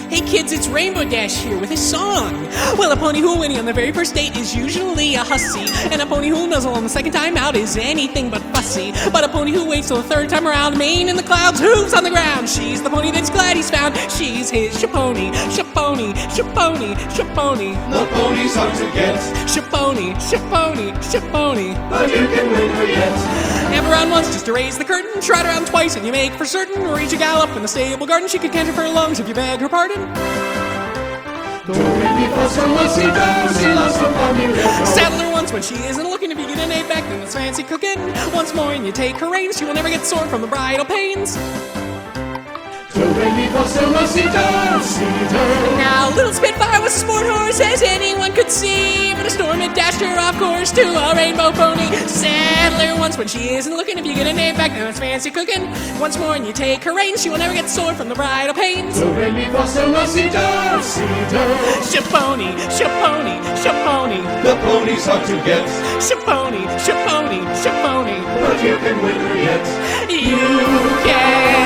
Hey kids, it's Rainbow Dash here with a song. Well, a pony who'll win on the very first date is usually a hussy, and a pony who'll nuzzle on the second time out is anything but fussy. But a pony who waits till the third time around, mane in the clouds, hooves on the ground, she's the pony that's glad he's found. She's his Shaponi, Shaponi, Shaponi, Shaponi. The pony's hard to get, Shaponi, Shaponi, Shaponi. but you can win her yet. Amber round once just to raise the curtain, trot around twice and you make for certain reach a gallop in the stable garden. She could canter for her lungs if you beg her pardon. Saddle her once when she isn't looking. If you get an 8 back, then it's fancy cooking. Once more and you take her reins, she will never get sore from the bridal pains. Now, little Spitfire was a sport horse, as anyone could see, but a storm had dashed her off course to a rainbow pony. Saddle her once when she isn't looking. If you get a name back, then it's fancy cooking. Once more and you take her reins, she will never get sore from the bridal pains. Shaponi, Shaponi, Shaponi. the pony's hard to get, Shaponi, Shaponi, Shaponi. but you can win her yet. You can